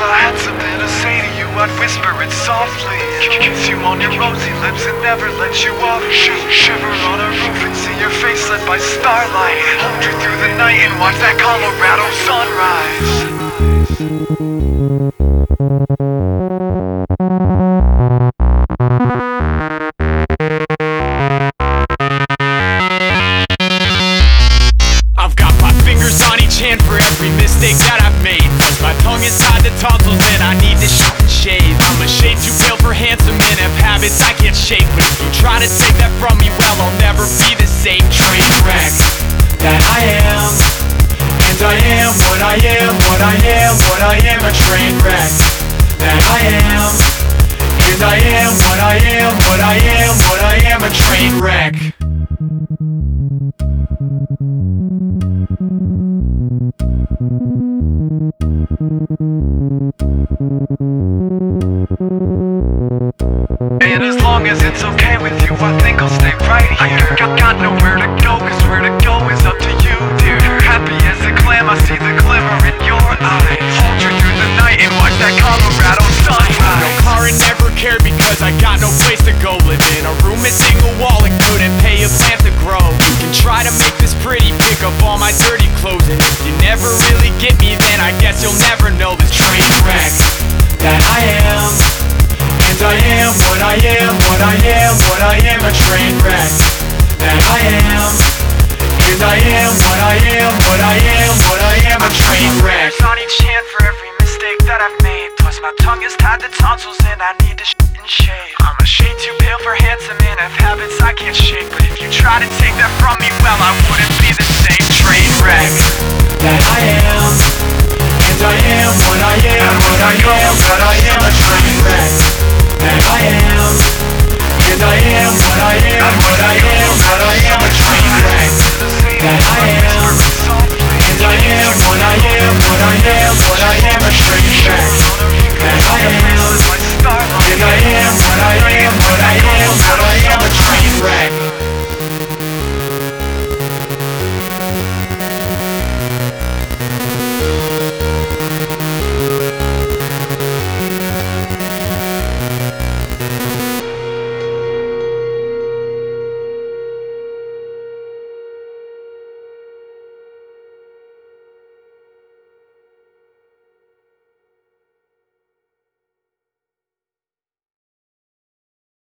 I had something to say to you, I'd whisper it softly, kiss you on your rosy lips and never let you off. Shiver on a roof and see your face lit by starlight, hold you through the night and watch that Colorado sunrise. Hand for every mistake that I've made, cause my tongue is tied to tonsils and I need to shave. I'm a shade too pale for handsome and have habits I can't shake, but if you try to take that from me, well, I'll never be the same. Train wreck that I am, and I am what I am, what I am, what I am. A train wreck that I am, and I am what I am, what I am, what I am. A train wreck. And as long as it's okay with you, I think I'll stay right here. Got nowhere to go, cause where to go is up to you, dear. Happy as a clam, I see the glimmer in your eyes. Hold you through the night and watch that Colorado sunrise. No car and never cared because I got no place to go. Live in a room and single wall and couldn't pay a plant to grow. You can try to make this pretty, pick up all my dirty clothes, and if you never really get me, then I guess you'll never know this train wreck that I am. And I am what I am, what I am, what I am. A train wreck that I am. And I am what I am, what I am, what I am. A train wreck. On each hand for every mistake that I've made, plus my tongue is tied to tonsils and I need to and shave. I'm a shade too pale for handsome and have habits I can't shake, but if you try to take that from me, well, I wouldn't be the same. Train wreck that I am. And I am what I am, what I am, what I am. A train wreck that I am, and I am what I am, what I am, what I am. A train wreck that I am.